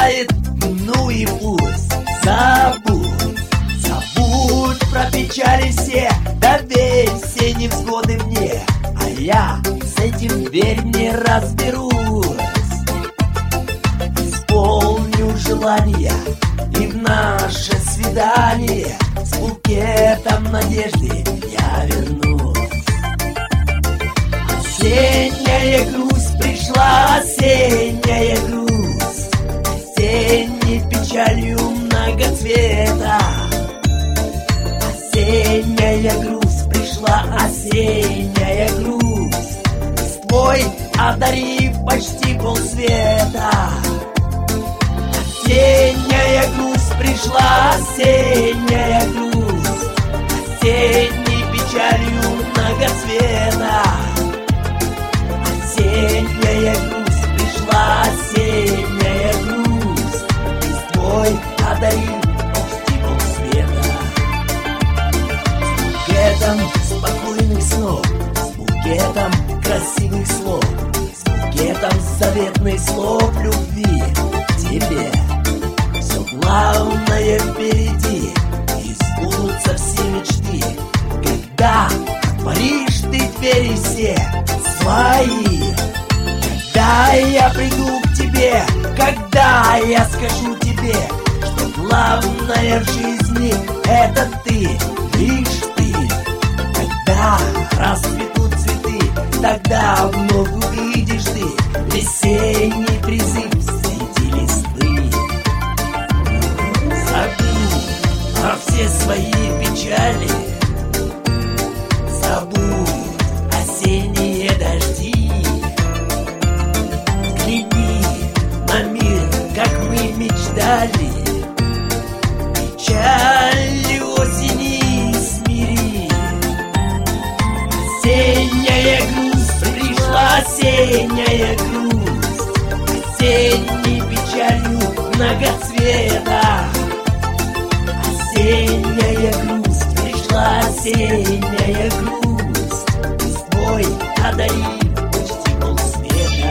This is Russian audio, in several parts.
бывает, ну и пусть. Забудь, забудь про печали все, доверь все невзгоды мне, а я с этим, верь мне, разберусь. Исполню желания и в наше свидание с букетом надежды я вернусь. Осенняя грусть пришла, осенняя грусть, осенней печалью многоцвета. Осенняя грусть пришла, осенняя грусть, листвой одарив почти полсвета. Осенняя грусть пришла, осенняя грусть, осенней печалью многоцвета. Осенняя грусть пришла, осенняя грусть, листвой одарив почти полсвета. С букетом спокойных снов, с букетом красивых слов, с букетом заветных слов любви к тебе. Все главное впереди, и сбудутся все мечты, когда отворишь ты двери все свои. Когда я приду к тебе, когда я скажу тебе, что главное в жизни это ты, лишь ты. Когда расцветут цветы, тогда вновь увидишь ты весенний призыв среди листвы. Забудь про все свои печали, забудь осенние дожди. Гляди на мир, как мы мечтали, печали осени смири. Осенняя грусть пришла, осенняя грусть, осенней печалью многоцвета. Осенняя грусть пришла, осенняя грусть, листвой одарив почти полсвета.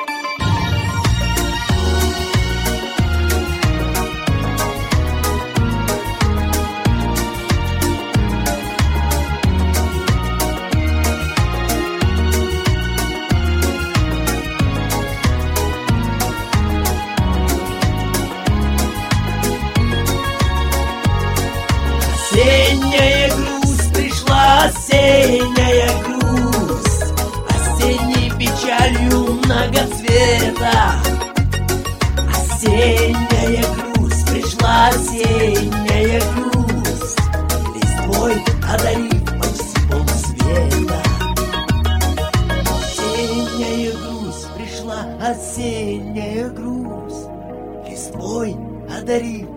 Осенняя грусть пришла, осенняя грусть, осенней печалью многоцвета. Осенняя грусть пришла, осенняя грусть, листвой одарив почти полсвета. Осенняя грусть пришла, осенняя грусть, листвой одарив